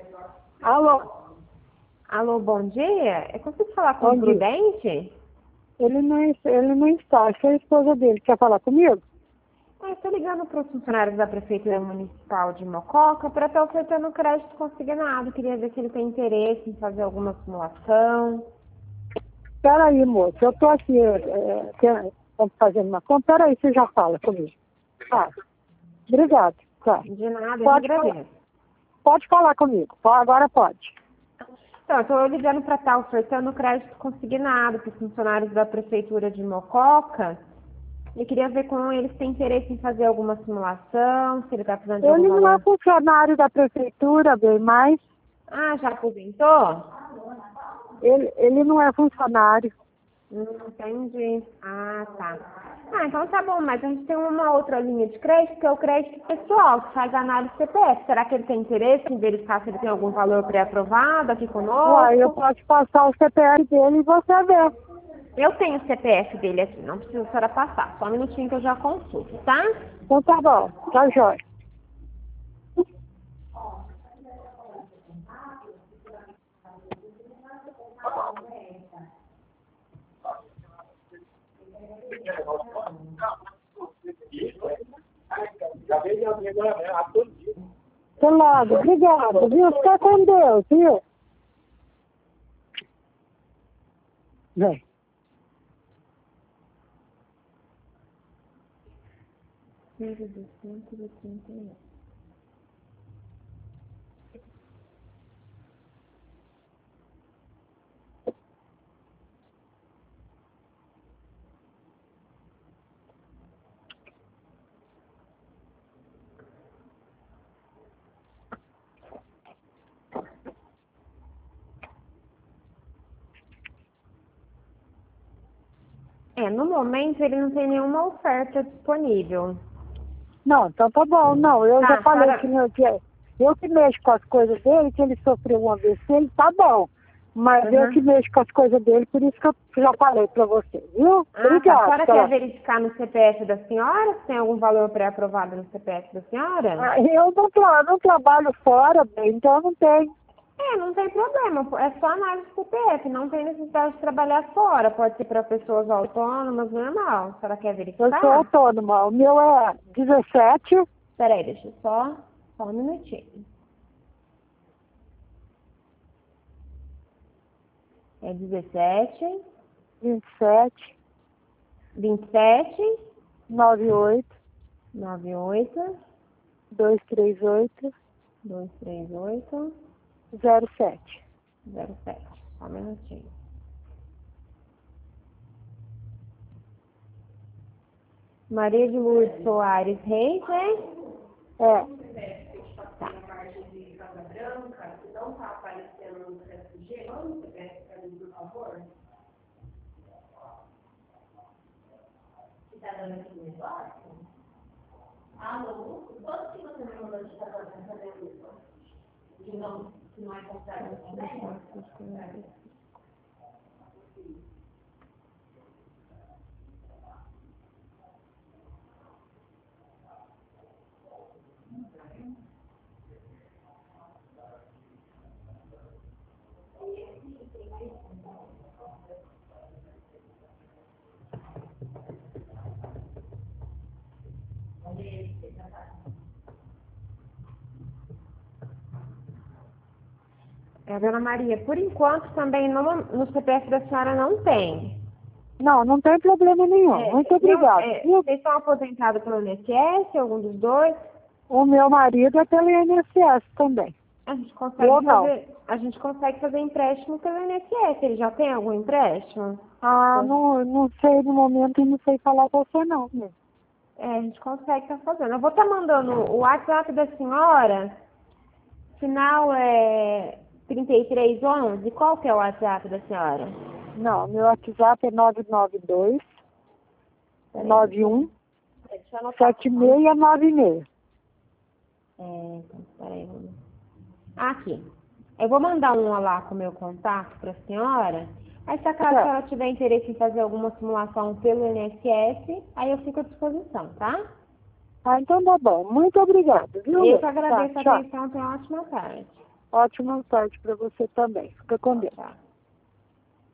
Alô? Alô, bom dia. Eu consigo falar com Bom o dia. Prudente? Ele não está. Acho que é a esposa dele. Quer falar comigo? Estou ligando para os funcionários da Prefeitura Municipal de Mococa para estar ofertando crédito consignado. Queria ver se ele tem interesse em fazer alguma simulação. Espera aí, moço. Eu estou aqui fazendo uma conta. Espera aí, você já fala comigo. Tá. Obrigado. Tá. De nada, eu Pode falar, agradeço. pode falar comigo. Agora pode. Então, eu estou ligando para estar ofertando crédito consignado para os funcionários da Prefeitura de Mococa. E queria ver com eles se tem interesse em fazer alguma simulação, se ele está precisando de algum Ele não é valor. funcionário da prefeitura, bem, mas Ah, já aposentou? ele não é funcionário. Entendi. Ah, tá. Ah, então tá bom, mas a gente tem uma outra linha de crédito, que é o crédito pessoal, que faz análise CPF. Será que ele tem interesse em verificar se ele tem algum valor pré-aprovado aqui Uai, eu conosco? posso te passar o CPF dele e você vê. Eu tenho o CPF dele aqui, não precisa a senhora passar. Só um minutinho que eu já consulto, tá? Então tá bom. Tá jóia. Tô logo. Obrigada, viu? Fica com Deus, viu? Vem. No momento ele não tem nenhuma oferta disponível. Não, então tá bom. Não, eu já Tá, falei senhora... eu que mexo com as coisas dele, que ele sofreu um AVC, ele tá bom. Mas eu Uhum. que mexo com as coisas dele, por isso que eu já falei pra você, viu? Ah, tá. A Obrigada. senhora quer verificar no CPF da senhora se tem algum valor pré-aprovado no CPF da senhora? Eu não trabalho fora, bem, então não tenho. Não tem problema. É só análise do CPF. Não tem necessidade de trabalhar fora. Pode ser para pessoas autônomas, normal. A senhora quer Eu verificar? sou autônoma. O meu é 17, Peraí, deixa eu só um minutinho. É 17, 27, 27, 98, 98, 238, 238, 07. 07. Só um minutinho. Maria de Lourdes Soares Reis, né? É. Dona Maria, por enquanto também no CPF da senhora não tem. Não tem problema nenhum. Muito obrigado. Viu? Vocês são aposentados pelo INSS, algum dos dois? O meu marido é pelo INSS também. A gente Eu não. a gente consegue fazer empréstimo pelo INSS. Ele já tem algum empréstimo? Não sei no momento e não sei falar com você não. Né? A gente consegue estar fazendo. Eu vou estar mandando o WhatsApp da senhora. Final é 3311. Qual que é o WhatsApp da senhora? Não, meu WhatsApp é 992 91 Deixa eu anotar. 7696. Peraí. Aqui. Eu vou mandar um lá com o meu contato para a senhora. Aí, se acaso a senhora tiver interesse em fazer alguma simulação pelo INSS, aí eu fico à disposição, tá? Então tá bom. Muito obrigado, viu? Eu que agradeço a Tchau. atenção. Tenha uma ótima tarde. Ótima tarde para você também. Fica com Deus. Tá.